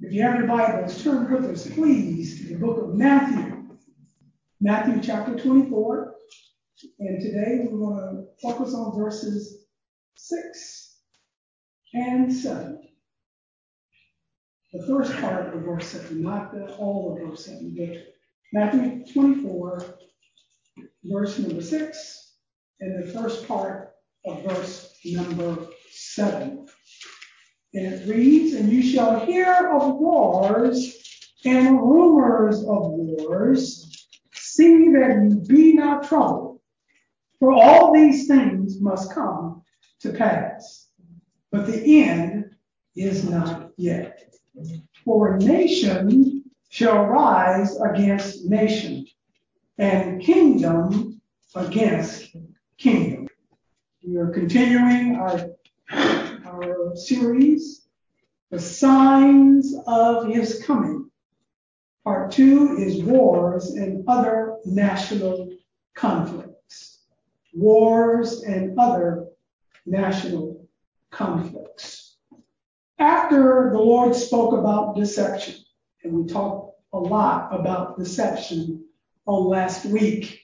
If you have your Bibles, turn with us, please, to the book of Matthew. Matthew chapter 24. And today we want to focus on verses 6 and 7. The first part of verse 7, not all of verse 7, but Matthew 24, verse number 6, and the first part of verse number 7. And it reads, "And you shall hear of wars and rumors of wars. See that you be not troubled, for all these things must come to pass. But the end is not yet. For nation shall rise against nation, and kingdom against kingdom." We are continuing our series, The Signs of His Coming. Part 2 is Wars and Other National Conflicts. Wars and Other National Conflicts. After the Lord spoke about deception, and we talked a lot about deception on last week,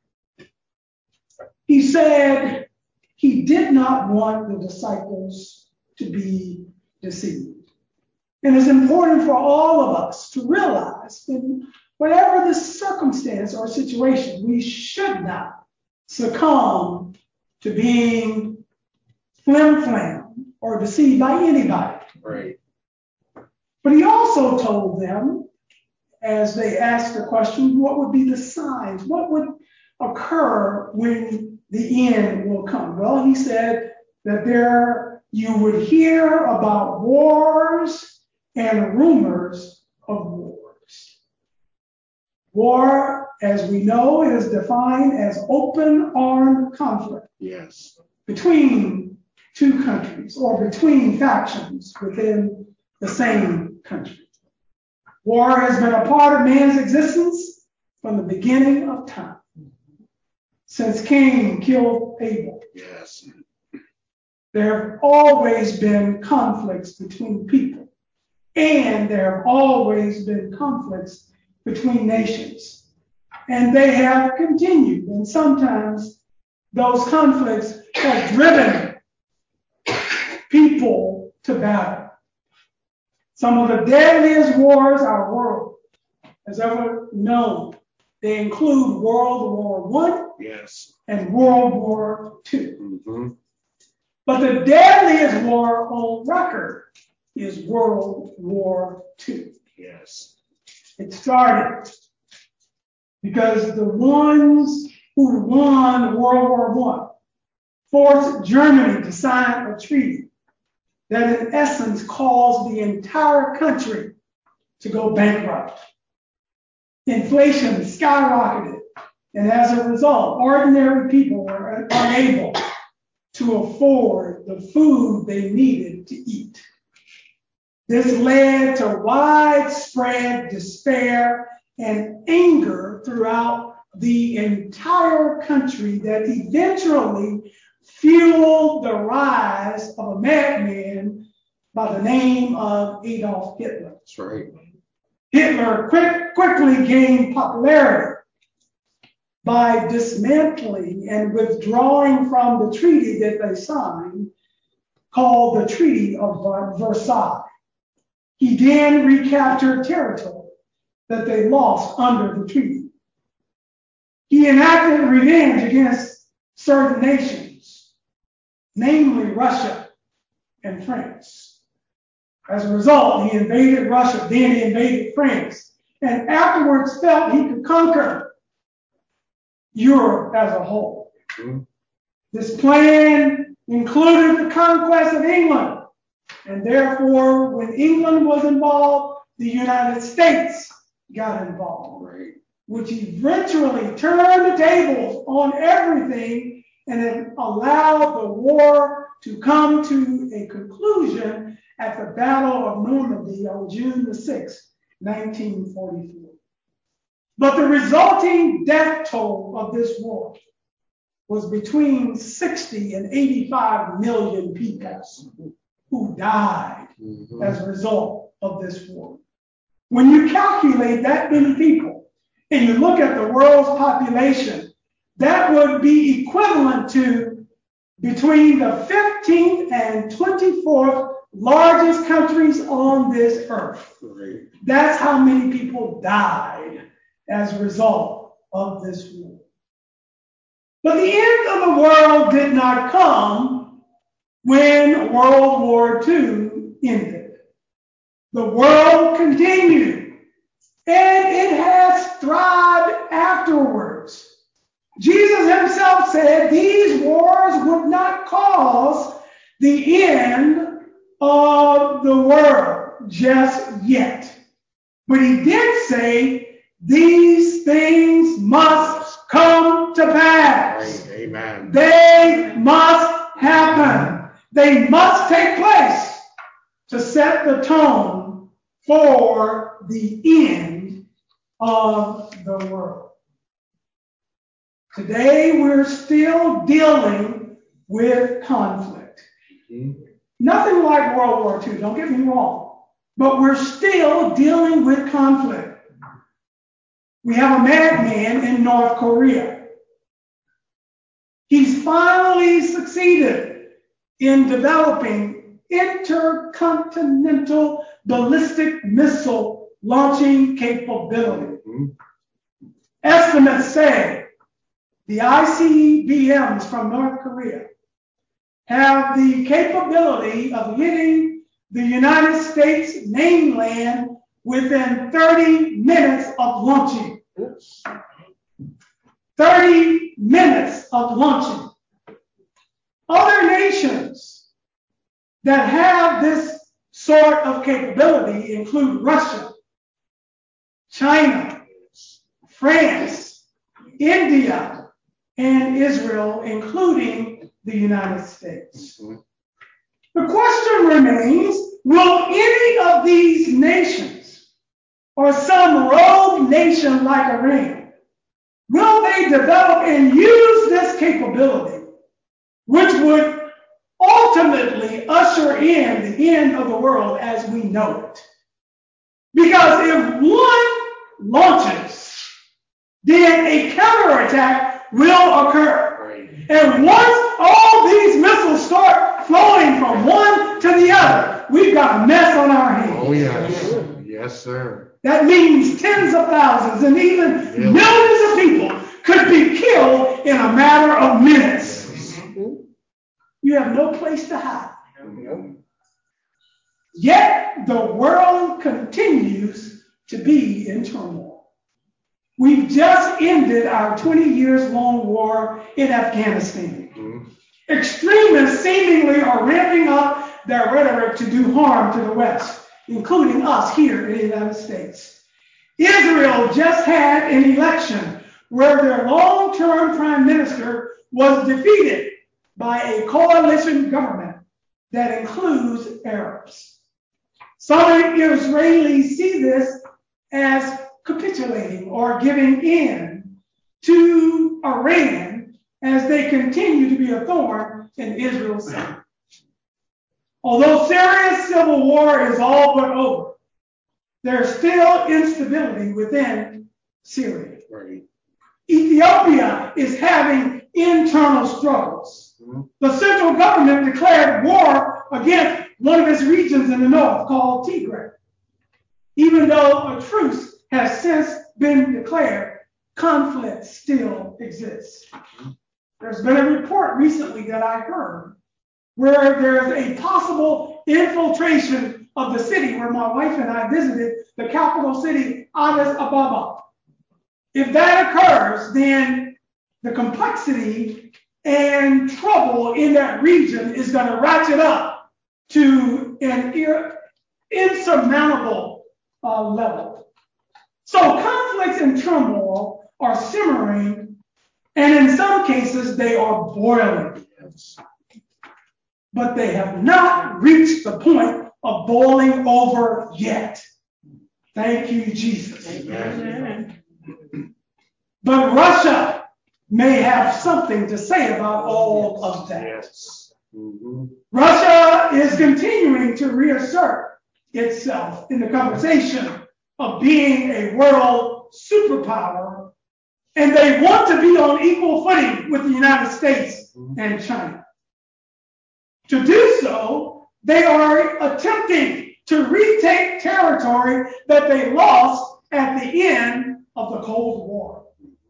He said He did not want the disciples to be deceived. And it's important for all of us to realize that whatever the circumstance or situation, we should not succumb to being flim-flam or deceived by anybody. Right. But He also told them, as they asked the question, what would be the signs? What would occur when the end will come? Well, He said that you would hear about wars and rumors of wars. War, as we know, is defined as open armed conflict. Yes. Between two countries or between factions within the same country. War has been a part of man's existence from the beginning of time. Since Cain killed Abel. Yes. There have always been conflicts between people, and there have always been conflicts between nations, and they have continued, and sometimes those conflicts have driven people to battle. Some of the deadliest wars our world has ever known, they include World War I Yes. and World War II. Mm-hmm. But the deadliest war on record is World War II. Yes. It started because the ones who won World War I forced Germany to sign a treaty that in essence caused the entire country to go bankrupt. Inflation skyrocketed, and as a result, ordinary people were unable to afford the food they needed to eat. This led to widespread despair and anger throughout the entire country that eventually fueled the rise of a madman by the name of Adolf Hitler. That's right. Hitler quickly gained popularity by dismantling and withdrawing from the treaty that they signed, called the Treaty of Versailles. He then recaptured territory that they lost under the treaty. He enacted revenge against certain nations, namely Russia and France. As a result, he invaded Russia, then he invaded France, and afterwards felt he could conquer Europe as a whole. Mm-hmm. This plan included the conquest of England, and therefore, when England was involved, the United States got involved, Right. which eventually turned the tables on everything and it allowed the war to come to a conclusion at the Battle of Normandy on June the 6th, 1944. But the resulting death toll of this war was between 60 and 85 million people who died as a result of this war. When you calculate that many people and you look at the world's population, that would be equivalent to between the 15th and 24th largest countries on this earth. That's how many people died as a result of this war. But the end of the world did not come when World War II ended. The world continued, and it has thrived afterwards. Jesus himself said these wars would not cause the end of the world just yet. But he did say these things must come to pass. Amen. They must happen. They must take place to set the tone for the end of the world. Today, we're still dealing with conflict. Nothing like World War II, don't get me wrong, but we're still dealing with conflict. We have a madman in North Korea. He's finally succeeded in developing intercontinental ballistic missile launching capability. Estimates say the ICBMs from North Korea have the capability of hitting the United States mainland within 30 minutes of launching. 30 minutes of launching. Other nations that have this sort of capability include Russia, China, France, India, and Israel, including the United States. The question remains, will any of these nations, or some rogue nation like Iran, will they develop and use this capability, which would ultimately usher in the end of the world as we know it? Because if one launches, then a counterattack will occur. And once all these missiles start flowing from one to the other, we've got a mess on our hands. Oh, yes. Yes, sir. That means tens of thousands and even millions of people could be killed in a matter of minutes. You have no place to hide. Yet the world continues to be in turmoil. We've just ended our 20 years long war in Afghanistan. Extremists seemingly are ramping up their rhetoric to do harm to the West, including us here in the United States. Israel just had an election where their long-term prime minister was defeated by a coalition government that includes Arabs. Some Israelis see this as capitulating or giving in to Iran as they continue to be a thorn in Israel's side. Although Syria's civil war is all but over, there's still instability within Syria. Ethiopia is having internal struggles. The central government declared war against one of its regions in the north called Tigray. Even though a truce has since been declared, conflict still exists. There's been a report recently that I heard where there's a possible infiltration of the city where my wife and I visited, the capital city, Addis Ababa. If that occurs, then the complexity and trouble in that region is going to ratchet up to an insurmountable level. So conflicts and turmoil are simmering, and in some cases they are boiling. But they have not reached the point of boiling over yet. Thank you, Jesus. Amen. But Russia may have something to say about all of that. Russia is continuing to reassert itself in the conversation of being a world superpower, and they want to be on equal footing with the United States and China. To do so, they are attempting to retake territory that they lost at the end of the Cold War.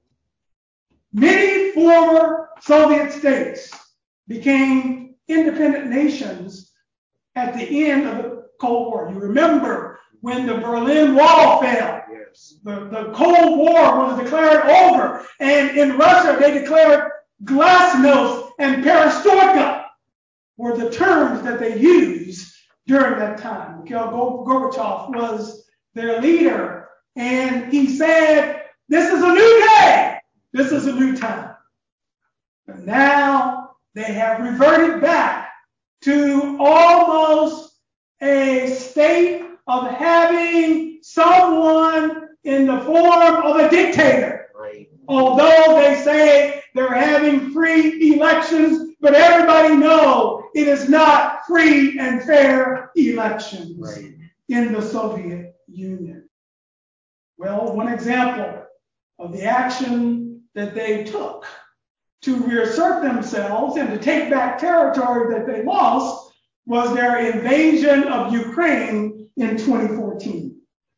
Many former Soviet states became independent nations at the end of the Cold War. You remember when the Berlin Wall fell. Yes. The Cold War was declared over. And in Russia, they declared glasnost and perestroika were the terms that they used during that time. Mikhail Gorbachev was their leader. And he said, this is a new day. This is a new time. But now they have reverted back to almost a state of having someone in the form of a dictator. Right. Although they say they're having free elections, but everybody knows it is not free and fair elections in the Soviet Union. Well, one example of the action that they took to reassert themselves and to take back territory that they lost was their invasion of Ukraine in 2014.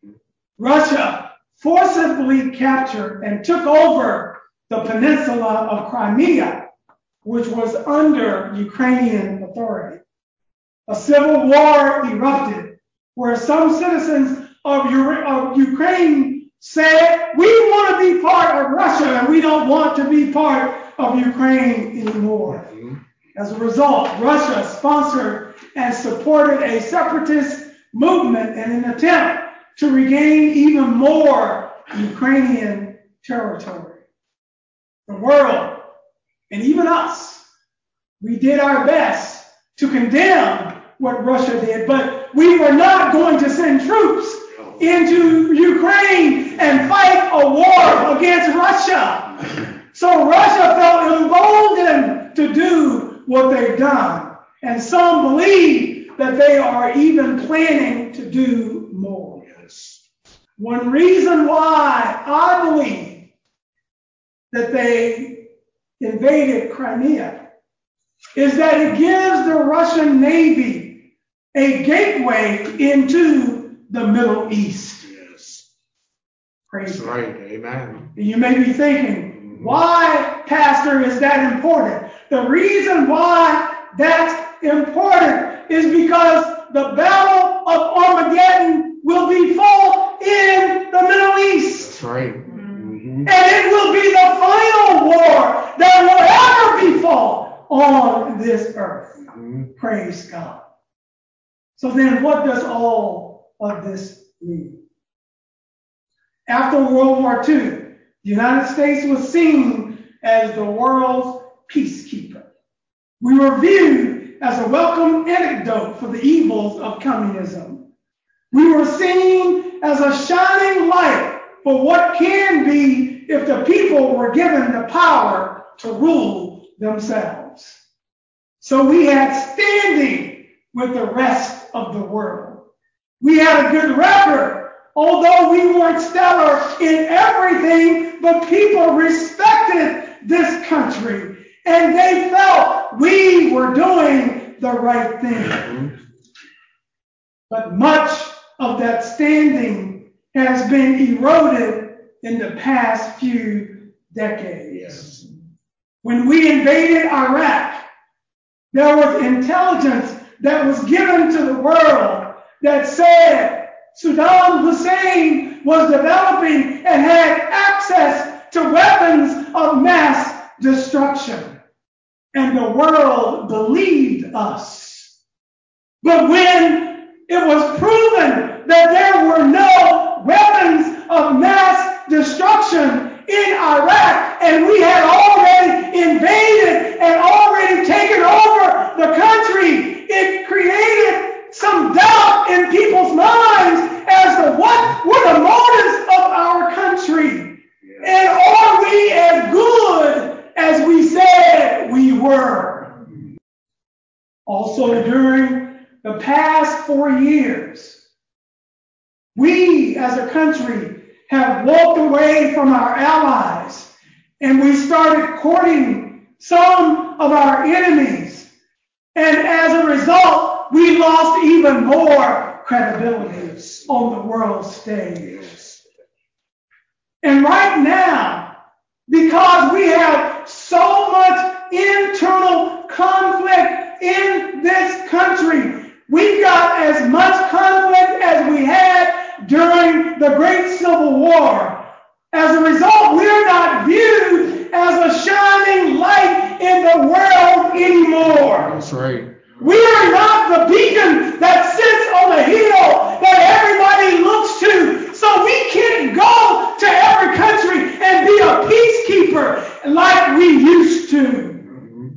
Russia forcibly captured and took over the peninsula of Crimea, which was under Ukrainian authority. A civil war erupted where some citizens of Ukraine said, we want to be part of Russia and we don't want to be part of Ukraine anymore. As a result, Russia sponsored and supported a separatist movement in an attempt to regain even more Ukrainian territory. The world, and even us, we did our best to condemn what Russia did, but we were not going to send troops into Ukraine and fight a war against Russia. So Russia felt emboldened to do what they've done. And some believe that they are even planning to do more. Yes. One reason why I believe that they invaded Crimea is that it gives the Russian Navy a gateway into the Middle East. Yes. Praise That's God. right. Amen. You may be thinking, why, Pastor, is that important? The reason why that's important is because the Battle of Armageddon will be fought in the Middle East. That's right. And it will be the final war that will ever be fought on this earth. Praise God. So then what does all of this mean? After World War II, the United States was seen as the world's peacekeeper. We were viewed as a welcome antidote for the evils of communism. We were seen as a shining light for what can be if the people were given the power to rule themselves. So we had standing with the rest of the world. We had a good record, although we weren't stellar in everything, but people respected this country and they felt we were doing the right thing. But much of that standing has been eroded in the past few decades. Yes. When we invaded Iraq, there was intelligence that was given to the world that said Saddam Hussein was developing and had access to weapons of mass destruction. And the world believed us. But when it was proven that there were no weapons of mass destruction in Iraq, and we had already invaded and already taken over the country, it created some doubt in people's minds as to what were the motives of our country. And are we as good as we said we were? Also, during the past 4 years, we as a country have walked away from our allies and we started courting some of our enemies. And as a result, we lost even more credibility on the world stage. And right now, because we have so much internal conflict in this country, we've got as much conflict as we had during the Great Civil War. As a result, we're not viewed as a shining light in the world anymore. That's right. We are not the beacon that sits on a hill that everybody looks to. So we can't go to every country and be a peacekeeper like we used to.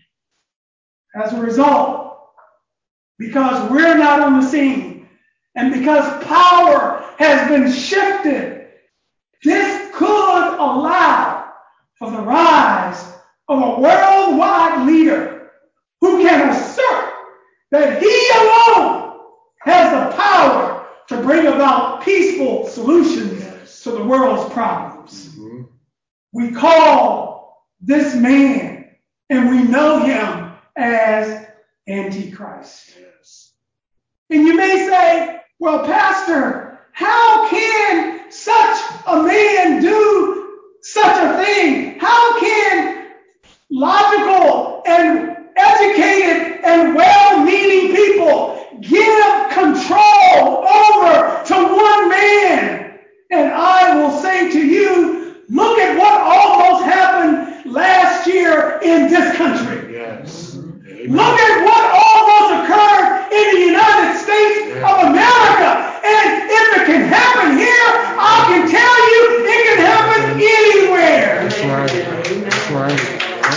As a result, because we're not on the scene and because power has been shifted, this could allow for the rise of a worldwide leader who can assert that he alone has the power to bring about peaceful solutions to the world's problems. We call this man, and we know him as Antichrist. And you may say, well, Pastor, how can such a man do such a thing? How can logical and educated and well-meaning people give control over to one man? And I will say to you, look at what almost happened last year in this country. Yes. Look at what almost occurred in the United States of America. And if it can happen here, I can tell you it can happen anywhere. That's right. That's right.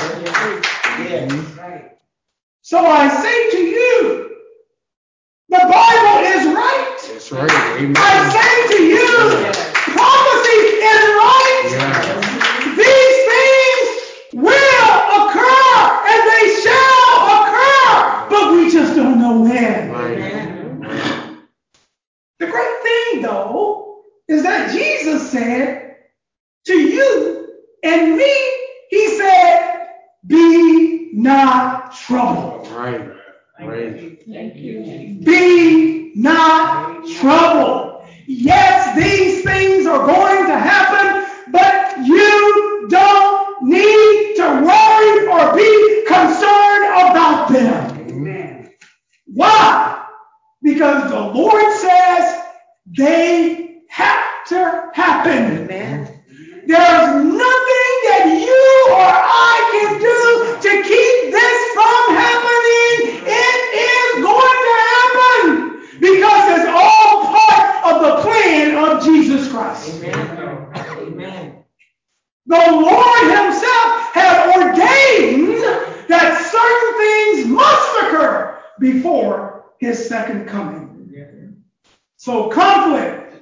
So I say to you, the Bible is right. That's right. Amen. I say to you, prophecy is right. Yeah. These things will occur and they shall occur, but we just don't know when. Right. The great thing, though, is that Jesus said to you and me, he said, be not troubled. Right. Right. Thank you. Be not troubled. Yes, these things are going to happen, but you don't need to worry or be concerned about them. Amen. Why? Because the Lord says they have to happen. Amen. There's nothing that you or I can do to keep this from happening. It is going to happen because it's all part of the plan of Jesus Christ. Amen. Amen. The Lord himself has ordained that certain things must occur before his second coming. So conflict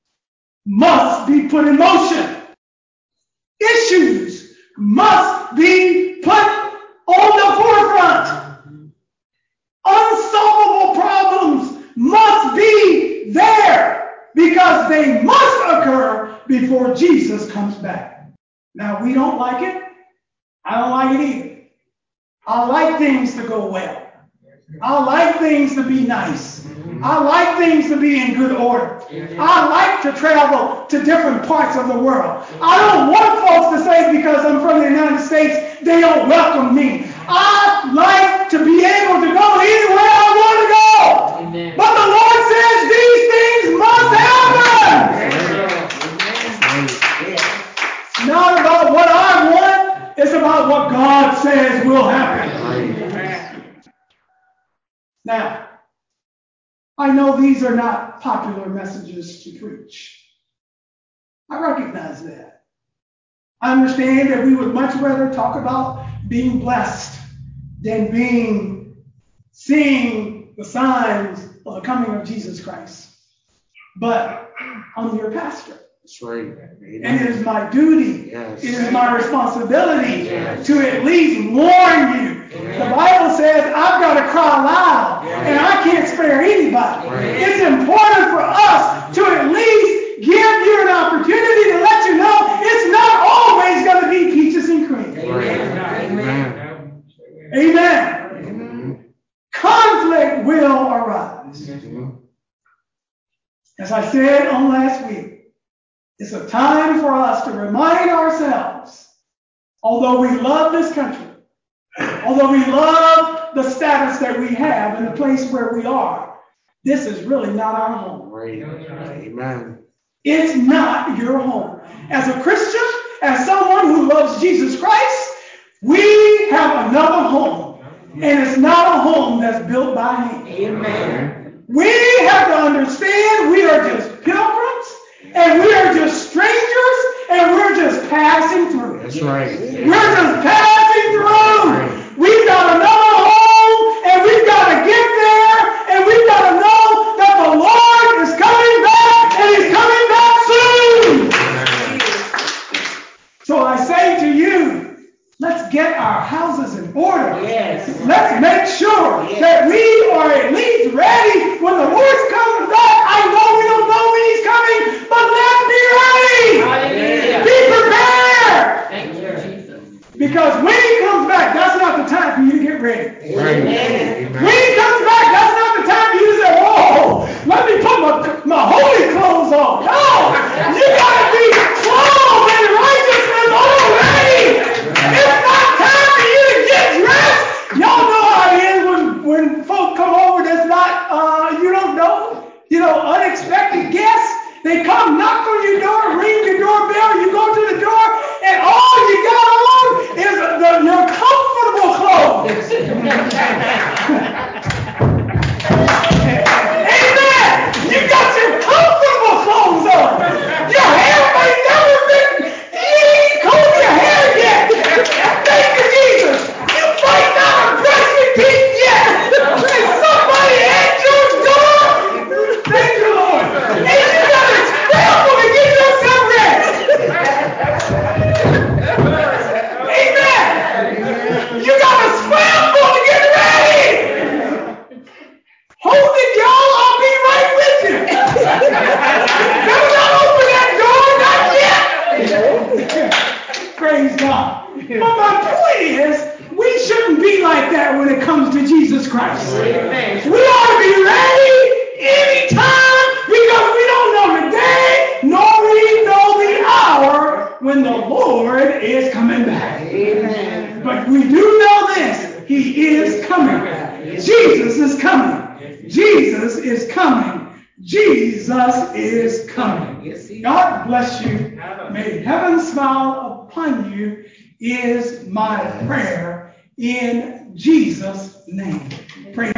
must be put in motion. Issues must be put on the forefront. Unsolvable problems must be there because they must occur before Jesus comes back. Now, we don't like it. I don't like it either. I like things to go well. I like things to be nice. I like things to be in good order. I like to travel to different parts of the world. I don't want folks to say because I'm from the United States, they don't welcome me. I like to be able to go anywhere I want to go. Amen. But the Lord says these things must happen. It's not about what I want. It's about what God says will happen. Now, I know these are not popular messages to preach. I recognize that. I understand that we would much rather talk about being blessed than seeing the signs of the coming of Jesus Christ. But I'm your pastor. That's right. And it is my duty, Yes. it is my responsibility Yes. to at least warn you The Bible says I've got to cry loud, and I can't spare anybody. It's important for us to at least give you an opportunity to let you know it's not always going to be peaches and cream. Amen. Amen. Conflict will arise. As I said on last week, it's a time for us to remind ourselves, although we love this country, although we love the status that we have and the place where we are, this is really not our home. Amen. It's not your home. As a Christian, as someone who loves Jesus Christ, we have another home. And it's not a home that's built by hand. Amen. We have to understand we are just pilgrims, and we are just strangers, and we're just passing through. That's right. We're just passing through. We've got another home, and we've got to get there, and we've got to know that the Lord is coming back, and He's coming back soon. So I say to you, let's get our houses in order. Yes. Let's make sure that we are at least ready when the Lord comes back. I know we don't know when He's coming, but let's be ready. Hallelujah. Be prepared. Thank you, Jesus. Because when He comes back, that's not the time for you to get ready. Amen. When He comes back, that's not the time for you to say, whoa, let me put my holy clothes on. No, you got to be clothed in righteousness already. It's not time for you to get dressed. Y'all know how it is when folk come over that's not, you don't know, unexpected guests. They come, knock on your door, ring your doorbell, you go to the door, and all you got on is your comfortable clothes. Amen. You got your comfortable clothes on. Your hair may never been, you ain't combed your hair yet. Thank you, Jesus. You might not have brushed your teeth yet. And somebody at your door. Thank you, Lord. And you got to scramble to get yourself ready. Amen. You got to scramble to get ready. Hold it, y'all. I'll be right with you. Better not open that door, not yet. Praise God. But my point is, we shouldn't be like that when it comes to Jesus Christ. Amen. We ought to be ready anytime because we don't know the day nor we know the hour when the Lord is coming back. Amen. But we do know this. He is coming. Jesus is coming. Jesus is coming. Jesus is coming. God bless you. May heaven smile upon you is my prayer in Jesus' name. Praise